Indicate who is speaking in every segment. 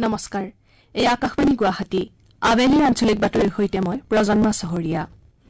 Speaker 1: নমস্কাৰ এই আকাশবাণী গুৱাহাটী আবেলিৰ আঞ্চলিক বাতৰিৰ সৈতে মই প্ৰজন্মা চহৰীয়া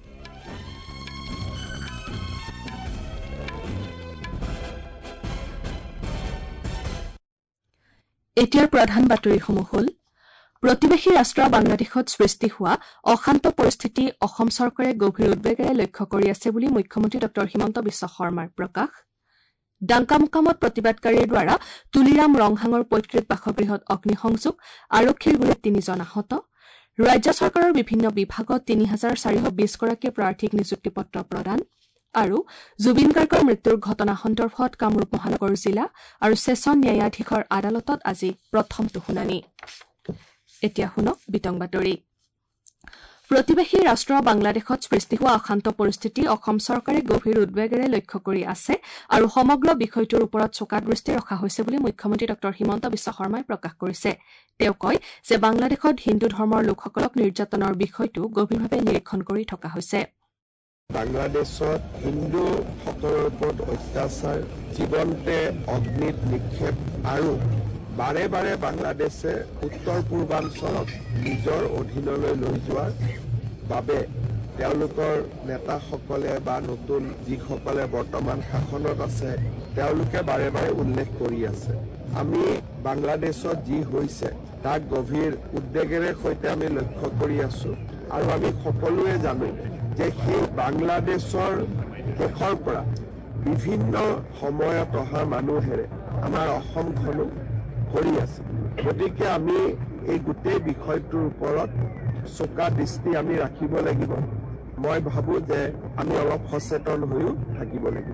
Speaker 1: এতিয়াৰ প্ৰধান বাতৰিসমূহ হ'ল প্ৰতিবেশী ৰাষ্ট্ৰ বাংলাদেশত সৃষ্টি হোৱা অশান্ত পৰিস্থিতি অসম চৰকাৰে গভীৰ উদ্বেগেৰে লক্ষ্য কৰি আছে বুলি মুখ্যমন্ত্ৰী ডক্টৰ হিমন্ত বিশ্ব শৰ্মাৰ প্ৰকাশ ডাংকামুকামত প্ৰতিবাদকাৰীৰ দ্বাৰা তুলিৰাম ৰংহাঙৰ পৈতৃক বাসগৃহত অগ্নিসংযোগ আৰক্ষীৰ গুলীত ৩ জন আহত ৰাজ্য চৰকাৰৰ বিভিন্ন বিভাগত ৩,৪২০ গৰাকী প্ৰাৰ্থীক নিযুক্তিপত্ৰ প্ৰদান আৰু জুবিন গাৰ্গৰ মৃত্যুৰ ঘটনা সন্দৰ্ভত কামৰূপ মহানগৰ জিলা আৰু ছেছন ন্যায়াধীশৰ আদালতত আজি প্ৰথমটো শুনানি এতিয়া শুনক বিতং বাতৰি প্ৰতিবেশী ৰাষ্ট্ৰ বাংলাদেশত সৃষ্টি হোৱা অশান্ত পৰিস্থিতি অসম চৰকাৰে গভীৰ উদ্বেগেৰে লক্ষ্য কৰি আছে আৰু সমগ্ৰ বিষয়টোৰ ওপৰত চোকা দৃষ্টি ৰখা হৈছে বুলি মুখ্যমন্ত্ৰী ডক্টৰ হিমন্ত বিশ্ব শৰ্মাই প্ৰকাশ কৰিছে তেওঁ কয় যে বাংলাদেশত হিন্দু ধৰ্মৰ লোকসকলক নিৰ্যাতনৰ বিষয়টো গভীৰভাৱে নিৰীক্ষণ কৰি থকা হৈছে
Speaker 2: বাংলাদেশত হিন্দুসকলৰ ওপৰত অত্যাচাৰ জীৱন্তে অগ্নিত নিক্ষেপ আৰু বাৰে বাৰে বাংলাদেশে উত্তৰ পূৰ্বাঞ্চলক নিজৰ অধীনলৈ লৈ যোৱাৰ বাবে তেওঁলোকৰ নেতাসকলে বা নতুন যিসকলে বৰ্তমান শাসনত আছে তেওঁলোকে বাৰে বাৰে উল্লেখ কৰি আছে আমি বাংলাদেশত যি হৈছে তাক গভীৰ উদ্বেগেৰে সৈতে আমি লক্ষ্য কৰি আছো আৰু আমি সকলোৱে জানো যে সেই বাংলাদেশৰ দেশৰ পৰা বিভিন্ন সময়ত অহা মানুহেৰে আমাৰ অসমখনো কৰি আছে গতিকে আমি এই গোটেই বিষয়টোৰ ওপৰত চোকা দৃষ্টি আমি ৰাখিব লাগিব মই ভাবো যে আমি অলপ সচেতন হৈও থাকিব লাগিব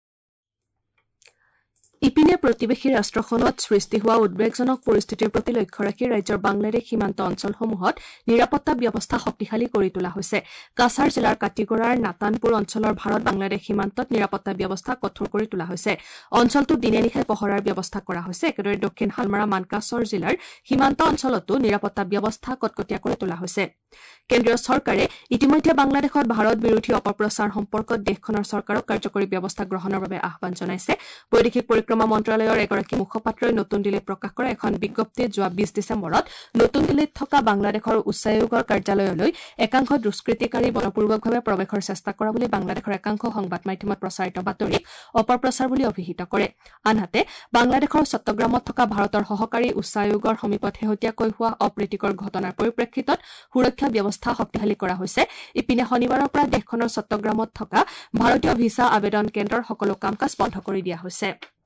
Speaker 1: ইপিনে প্ৰতিবেশী ৰাষ্ট্ৰখনত সৃষ্টি হোৱা উদ্বেগজনক পৰিস্থিতিৰ প্ৰতি লক্ষ্য ৰাখি ৰাজ্যৰ বাংলাদেশ সীমান্ত অঞ্চলসমূহত নিৰাপত্তা ব্যৱস্থা শক্তিশালী কৰি তোলা হৈছে কাছাৰ জিলাৰ কাটিগড়াৰ নাতানপুৰ অঞ্চলৰ ভাৰত বাংলাদেশ সীমান্তত নিৰাপত্তা ব্যৱস্থা কঠোৰ কৰি তোলা হৈছে অঞ্চলটোত দিনে নিশাই পহৰাৰ ব্যৱস্থা কৰা হৈছে একেদৰে দক্ষিণ হালমাৰা মানকাছৰ জিলাৰ সীমান্ত অঞ্চলতো নিৰাপত্তা ব্যৱস্থা কটকটীয়া কৰি তোলা হৈছে কেন্দ্ৰীয় চৰকাৰে ইতিমধ্যে বাংলাদেশত ভাৰত বিৰোধী অপপ্ৰচাৰ সম্পৰ্কত দেশখনৰ চৰকাৰক কাৰ্যকৰী ব্যৱস্থা গ্ৰহণৰ বাবে আহ্বান জনাইছে বৈদেশিক পৰিক্ৰমা মন্ত্ৰালয়ৰ এগৰাকী মুখপাত্ৰই নতুন দিল্লীত প্ৰকাশ কৰা এখন বিজ্ঞপ্তিত যোৱা 20 ডিচেম্বৰত নতুন দিল্লীত থকা বাংলাদেশৰ উচ্চায়োগৰ কাৰ্যালয়লৈ একাংশ দুষ্কৃতিকাৰী বলপূৰ্বকভাৱে প্ৰৱেশৰ চেষ্টা কৰা বুলি বাংলাদেশৰ একাংশ সংবাদ মাধ্যমত প্ৰচাৰিত বাতৰিক অপপ্ৰচাৰ বুলি অভিহিত কৰে আনহাতে বাংলাদেশৰ চট্টগ্ৰামত থকা ভাৰতৰ সহকাৰী উচ্চায়োগৰ সমীপত শেহতীয়াকৈ হোৱা অপ্ৰীতিকৰ ঘটনাৰ পৰিপ্ৰেক্ষিতত সুৰক্ষা ব্যৱস্থা শক্তিশালী কৰা হৈছে ইপিনে শনিবাৰৰ পৰা দেশখনৰ চট্টগ্ৰামত থকা ভাৰতীয় ভিছা আবেদন কেন্দ্ৰৰ সকলো কাম-কাজ বন্ধ কৰি দিয়া হৈছে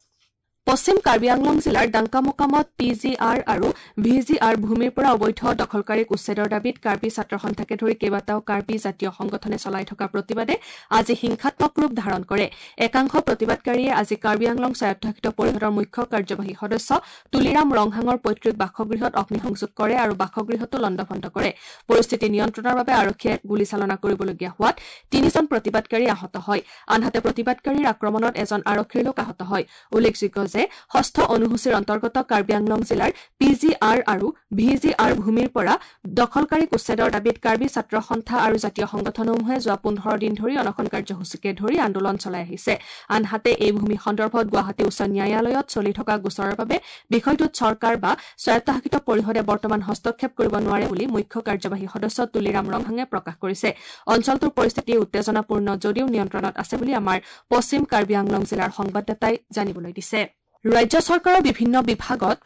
Speaker 1: পশ্চিম কাৰ্বি আংলং জিলাৰ ডাংকামুকামত পিজিআৰ আৰু ভিজিআৰ ভূমিৰ পৰা অবৈধ দখলকাৰীক উচ্ছেদৰ দাবীত কাৰ্বি ছাত্ৰ সন্থাকে ধৰি কেইবাটাও কাৰ্বি জাতীয় সংগঠনে চলাই থকা প্ৰতিবাদে আজি হিংসাত্মক ৰূপ ধাৰণ কৰে একাংশ প্ৰতিবাদকাৰীয়ে আজি কাৰ্বি আংলং স্বায়ত্তশাসিত পৰিষদৰ মুখ্য কাৰ্যবাহী সদস্য তুলিৰাম ৰংহাঙৰ পৈতৃক বাসগৃহত অগ্নিসংযোগ কৰে আৰু বাসগৃহটো লণ্ডভণ্ড কৰে পৰিস্থিতি নিয়ন্ত্ৰণৰ বাবে আৰক্ষীয়ে গুলীচালনা কৰিবলগীয়া হোৱাত 3 জন প্ৰতিবাদকাৰী আহত হয় আনহাতে প্ৰতিবাদকাৰীৰ আক্ৰমণত এজন আৰক্ষীৰ লোক আহত হয় উল্লেখযোগ্য যে ষষ্ঠ অনুসূচীৰ অন্তৰ্গত কাৰ্বি আংলং জিলাৰ পিজিআৰ আৰু ভিজিআৰ ভূমিৰ পৰা দখলকাৰীক উচ্ছেদৰ দাবীত কাৰ্বি ছাত্ৰ সন্থা আৰু জাতীয় সংগঠনসমূহে যোৱা 15 দিন ধৰি অনশন কাৰ্যসূচীকে ধৰি আন্দোলন চলাই আহিছে আনহাতে এই ভূমি সন্দৰ্ভত গুৱাহাটী উচ্চ ন্যায়ালয়ত চলি থকা গোচৰৰ বাবে বিষয়টোত চৰকাৰ বা স্বায়ত্তশাসিত পৰিষদে বৰ্তমান হস্তক্ষেপ কৰিব নোৱাৰে বুলি মুখ্য কাৰ্যবাহী সদস্য তুলিৰাম ৰংহাঙে প্ৰকাশ কৰিছে অঞ্চলটোৰ পৰিস্থিতি উত্তেজনাপূৰ্ণ যদিও নিয়ন্ত্ৰণত আছে বুলি আমাৰ পশ্চিম কাৰ্বি আংলং জিলাৰ সংবাদদাতাই জানিবলৈ দিছে ৰাজ্য চৰকাৰৰ বিভিন্ন বিভাগত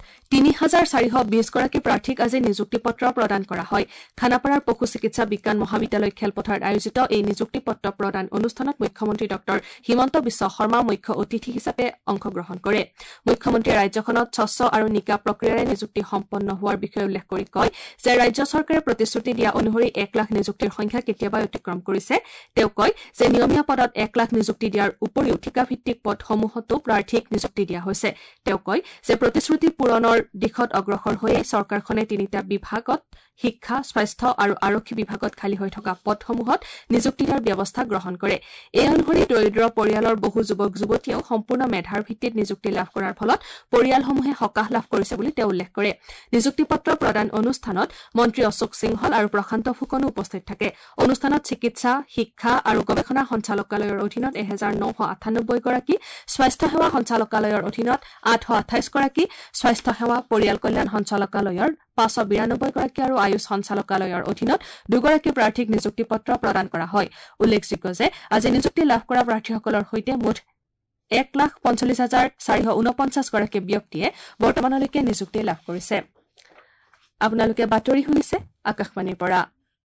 Speaker 1: ৩,৪২০ গৰাকী প্ৰাৰ্থীক আজি নিযুক্তিপত্ৰ প্ৰদান কৰা হয় খানাপাৰাৰ পশু চিকিৎসা বিজ্ঞান মহাবিদ্যালয় খেলপথাৰত আয়োজিত এই নিযুক্তিপত্ৰ প্ৰদান অনুষ্ঠানত মুখ্যমন্ত্ৰী ডক্টৰ হিমন্ত বিশ্ব শৰ্মা মুখ্য অতিথি হিচাপে অংশগ্ৰহণ কৰে মুখ্যমন্ত্ৰীয়ে ৰাজ্যখনত স্বচ্ছ আৰু নিকা প্ৰক্ৰিয়াৰে নিযুক্তি সম্পন্ন হোৱাৰ বিষয়ে উল্লেখ কৰি কয় যে ৰাজ্য চৰকাৰে প্ৰতিশ্ৰুতি দিয়া অনুসৰি 1 লাখ নিযুক্তিৰ সংখ্যা কেতিয়াবা অতিক্ৰম কৰিছে তেওঁ কয় যে নিয়মীয়া পদত 1 লাখ নিযুক্তি দিয়াৰ উপৰিও ঠিকাভিত্তিক পদসমূহতো প্ৰাৰ্থীক নিযুক্তি দিয়া হৈছে তেওঁ কয় যে প্ৰতিশ্ৰুতি পূৰণৰ দিশত অগ্ৰসৰ হৈয়ে চৰকাৰখনে 3টা বিভাগত শিক্ষা স্বাস্থ্য আৰু আৰক্ষী বিভাগত খালী হৈ থকা পদসমূহত নিযুক্তি দিয়াৰ ব্যৱস্থা গ্ৰহণ কৰে এই অনুসৰি দৰিদ্ৰ পৰিয়ালৰ বহু যুৱক যুৱতীয়েও সম্পূৰ্ণ মেধাৰ ভিত্তিত নিযুক্তি লাভ কৰাৰ ফলত পৰিয়ালসমূহে সকাহ লাভ কৰিছে বুলি তেওঁ উল্লেখ কৰে নিযুক্তিপত্ৰ প্ৰদান অনুষ্ঠানত মন্ত্ৰী অশোক সিংহল আৰু প্ৰশান্ত ফুকনো উপস্থিত থাকে অনুষ্ঠানত চিকিৎসা শিক্ষা আৰু গৱেষণা সঞ্চালকালয়ৰ অধীনত 1998 গৰাকী স্বাস্থ্য সেৱা সঞ্চালকালয়ৰ অধীনত ভিতৰত 828 গৰাকী, স্বাস্থ্য সেৱা পৰিয়াল কল্যাণ সঞ্চালকালয়ৰ 592 গৰাকী আৰু আয়ুষ সঞ্চালকালয়ৰ অধীনত 2 গৰাকী প্ৰাৰ্থীক নিযুক্তি পত্ৰ প্ৰদান কৰা হয়। উল্লেখযোগ্য যে আজি নিযুক্তি লাভ কৰা প্ৰাৰ্থীসকলৰ সৈতে মুঠ 1,45,449 গৰাকী ব্যক্তিয়ে বৰ্তমানলৈকে নিযুক্তি লাভ কৰিছে। আপোনালোকে বাতৰি শুনিছে আকাশবাণীৰ পৰা।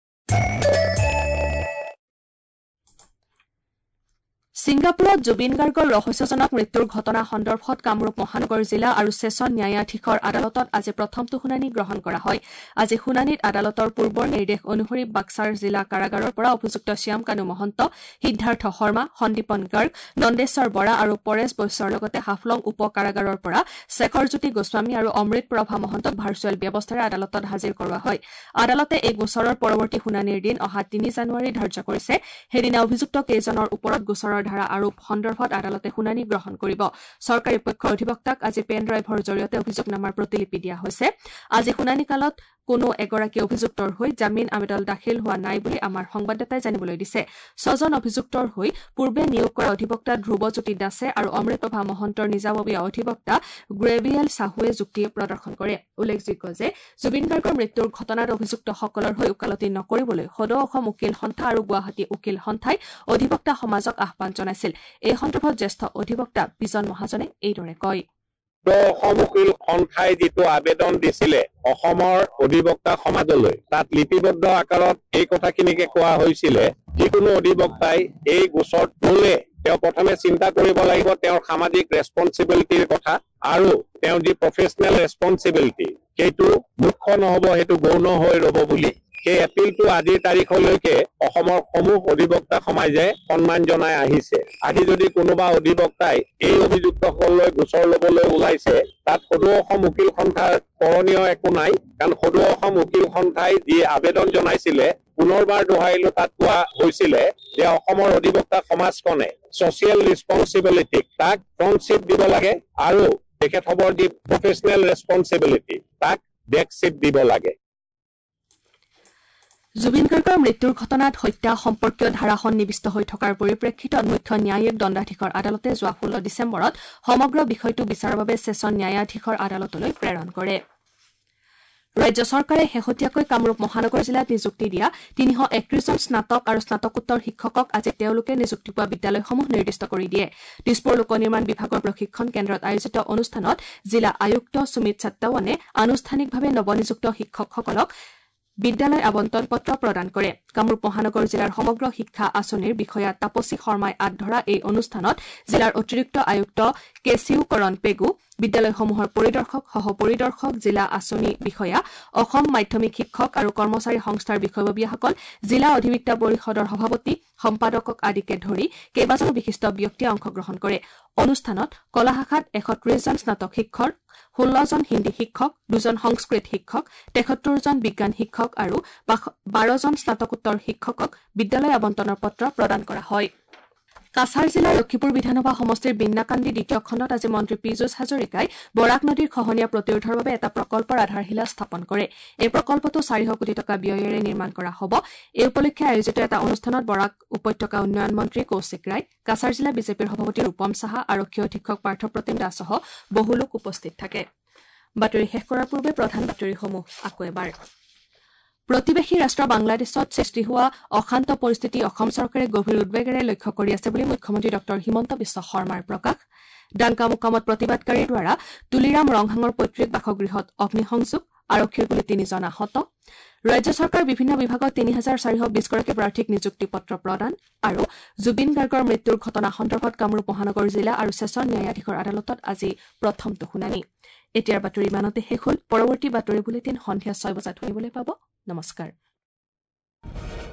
Speaker 1: ছিংগাপুৰত জুবিন গাৰ্গৰ ৰহস্যজনক মৃত্যুৰ ঘটনা সন্দৰ্ভত কামৰূপ মহানগৰ জিলা আৰু ছেছন ন্যায়াধীশৰ আদালতত আজি প্ৰথমটো শুনানি গ্ৰহণ কৰা হয়। আজি শুনানিত আদালতৰ পূৰ্বৰ নিৰ্দেশ অনুসৰি বাক্সাৰ জিলা কাৰাগাৰৰ পৰা অভিযুক্ত শ্যাম কানু মহন্ত, সিদ্ধাৰ্থ শৰ্মা, সন্দীপন গাৰ্গ, নন্দেশ্বৰ বৰা আৰু পৰেশ বৈশ্যৰ লগতে হাফলং উপ কাৰাগাৰৰ পৰা শেখৰজ্যোতি গোস্বামী আৰু অমৃত প্ৰভা মহন্তক ভাৰ্চুৱেল ব্যৱস্থাৰে আদালতত হাজিৰ কৰোৱা হয়। আদালতে এই গোচৰৰ পৰৱৰ্তী শুনানিৰ দিন অহা 3 জানুৱাৰী ধাৰ্য কৰিছে। সেইদিনা অভিযুক্ত কেইজনৰ ওপৰত গোচৰৰ ধাৰা আৰোপ সন্দৰ্ভত আদালতে শুনানি গ্ৰহণ কৰিব। চৰকাৰী পক্ষৰ অধিবক্তাক আজি পেন ড্ৰাইভৰ জৰিয়তে অভিযোগনামাৰ প্ৰতিলিপি দিয়া হৈছে। আজি শুনানি কালত কোনো এগৰাকী অভিযুক্তৰ হৈ জামিন আবেদন দাখিল হোৱা নাই বুলি আমাৰ সংবাদদাতাই জানিবলৈ দিছে। 6 জন অভিযুক্তৰ হৈ পূৰ্বে নিয়োগ কৰা অধিবক্তা ধ্ৰুৱজ্যোতি দাসে আৰু অমৃতপ্ৰভা মহন্তৰ নিজাববীয়া অধিবক্তা গ্ৰেভিয়েল চাহুৱে যুক্তি প্ৰদৰ্শন কৰে। উল্লেখযোগ্য যে জুবিন গাৰ্গৰ মৃত্যুৰ ঘটনাত অভিযুক্তসকলৰ হৈ ওকালতি নকৰিবলৈ সদৌ অসম উকিল সন্থা আৰু গুৱাহাটী উকিল সন্থাই অধিবক্তা সমাজক আহ্বান জনাইছিল। এই সন্দৰ্ভত জ্যেষ্ঠ অধিবক্তা বিজন মহাজনে এইদৰে কয়।
Speaker 3: অসম উকিল সন্থাই যিটো আবেদন দিছিলে অসমৰ অধিবক্তা সমাজলৈ, তাত লিপিবদ্ধ আকাৰত এই কথাখিনিকে কোৱা হৈছিলে যিকোনো অধিবক্তাই এই গোচৰত তোলে তেওঁ প্ৰথমে চিন্তা কৰিব লাগিব তেওঁৰ সামাজিক ৰেছপন্সিবিলিটিৰ কথা আৰু তেওঁৰ যি প্ৰফেচনেল ৰেছপন্সিবিলিটি সেইটো মুখ্য নহ'ব, সেইটো গৌণ হৈ ৰ'ব বুলি সেই এপিলটো আজিৰ তাৰিখলৈকে অসমৰ সমূহ অধিবক্তা সমাজে সন্মান জনাই আহিছে। আজি যদি কোনোবা অধিবক্তাই এই অভিযুক্তসকললৈ গোচৰ ল'বলৈ ওলাইছে তাত সদৌ অসম উকিল সন্থাৰ কৰণীয় একো নাই, কাৰণ সদৌ অসম উকিল সন্থাই যি আবেদন জনাইছিলে পুনৰবাৰ দোহাৰিলো তাত কোৱা হৈছিলে যে অসমৰ অধিবক্তা সমাজখনে ছচিয়েল ৰেছপন্সিবিলিটিক তাক ফ্ৰণ্টশ্বিপ দিব লাগে আৰু তেখেতসকলৰ যি প্ৰফেচনেল ৰেছপন্সিবিলিটি তাক বেকশ্বিপ দিব লাগে।
Speaker 1: জুবিন গাৰ্গৰ মৃত্যুৰ ঘটনাত হত্যা সম্পৰ্কীয় ধাৰা সন্নিৱিষ্ট হৈ থকাৰ পৰিপ্ৰেক্ষিতত মুখ্য ন্যায়িক দণ্ডাধীশৰ আদালতে যোৱা 16 ডিচেম্বৰত সমগ্ৰ বিষয়টো বিচাৰৰ বাবে ছেছন ন্যায়াধীশৰ আদালতলৈ প্ৰেৰণ কৰে। ৰাজ্য চৰকাৰে শেহতীয়াকৈ কামৰূপ মহানগৰ জিলাত নিযুক্তি দিয়া 331 জন স্নাতক আৰু স্নাতকোত্তৰ শিক্ষকক আজি তেওঁলোকে নিযুক্তি পোৱা বিদ্যালয়সমূহ নিৰ্দিষ্ট কৰি দিয়ে। দিছপুৰ লোক নিৰ্মাণ বিভাগৰ প্ৰশিক্ষণ কেন্দ্ৰত আয়োজিত অনুষ্ঠানত জিলা আয়ুক্ত সুমিত ছাত্তাৱানে আনুষ্ঠানিকভাৱে নৱনিযুক্ত শিক্ষকসকলক বিদ্যালয় আবণ্টন পত্ৰ প্ৰদান কৰে। কামৰূপ মহানগৰ জিলাৰ সমগ্ৰ শিক্ষা আঁচনিৰ বিষয়া তাপসী শৰ্মাই আগধৰা এই অনুষ্ঠানত জিলাৰ অতিৰিক্ত আয়ুক্ত কেচিউকৰণ পেগু, বিদ্যালয়সমূহৰ পৰিদৰ্শক, সহপৰিদৰ্শক, জিলা আঁচনি বিষয়া, অসম মাধ্যমিক শিক্ষক আৰু কৰ্মচাৰী সংস্থাৰ বিষয়ববীয়াসকল, জিলা অধিবক্তা পৰিষদৰ সভাপতি, সম্পাদকক আদিকে ধৰি কেইবাজনো বিশিষ্ট ব্যক্তিয়ে অংশগ্ৰহণ কৰে। অনুষ্ঠানত কলা শাখাত 130 জন স্নাতক শিক্ষক, 16 জন হিন্দী শিক্ষক, 2 জন সংস্কৃত শিক্ষক, 73 জন বিজ্ঞান শিক্ষক আৰু 12 জন স্নাতকোত্তৰ শিক্ষকক বিদ্যালয় আবণ্টনৰ পত্ৰ প্ৰদান কৰা হয়। কাছাৰ জিলাৰ লক্ষীপুৰ বিধানসভা সমষ্টিৰ বিন্নাকান্দি দ্বিতীয় খণ্ডত আজি মন্ত্ৰী পীযুষ হাজৰিকাই বৰাক নদীৰ খহনীয়া প্ৰতিৰোধৰ বাবে এটা প্ৰকল্পৰ আধাৰশিলা স্থাপন কৰে। এই প্ৰকল্পটো 400 কোটি টকা ব্যয়েৰে নিৰ্মাণ কৰা হ'ব। এই উপলক্ষে আয়োজিত এটা অনুষ্ঠানত বৰাক উপত্যকা উন্নয়ন মন্ত্ৰী কৌশিক ৰায়, কাছাৰ জিলা বিজেপিৰ সভাপতি ৰূপম সাহা, আৰক্ষী অধীক্ষক পাৰ্থপ্ৰতিম দাসসহ বহু লোক উপস্থিত থাকে। বাতৰি শেষ কৰাৰ পূৰ্বে প্ৰধান বাতৰিসমূহ আকৌ এবাৰ। প্ৰতিবেশী ৰাষ্ট্ৰ বাংলাদেশত সৃষ্টি হোৱা অশান্ত পৰিস্থিতি অসম চৰকাৰে গভীৰ উদ্বেগেৰে লক্ষ্য কৰি আছে বুলি মুখ্যমন্ত্ৰী ডঃ হিমন্ত বিশ্ব শৰ্মাৰ প্ৰকাশ। ডাংকা মোকামত প্ৰতিবাদকাৰীৰ দ্বাৰা তুলিৰাম ৰংহাঙৰ পৈতৃক বাসগৃহত অগ্নিসংযোগ, আৰক্ষীৰ গুলীত 3 জন আহত। ৰাজ্য চৰকাৰৰ বিভিন্ন বিভাগত 3420 গৰাকী প্ৰাৰ্থীক নিযুক্তি পত্ৰ প্ৰদান আৰু জুবিন গাৰ্গৰ মৃত্যুৰ ঘটনা সন্দৰ্ভত কামৰূপ মহানগৰ জিলা আৰু ছেছন ন্যায়াধীশৰ আদালতত আজি প্ৰথমটো শুনানি। এতিয়াৰ বাতৰি ইমানতে শেষ হ'ল। পৰৱৰ্তী বাতৰি বুলেটিন সন্ধিয়া 6 বজাত শুনিবলৈ পাব। নমস্কাৰ।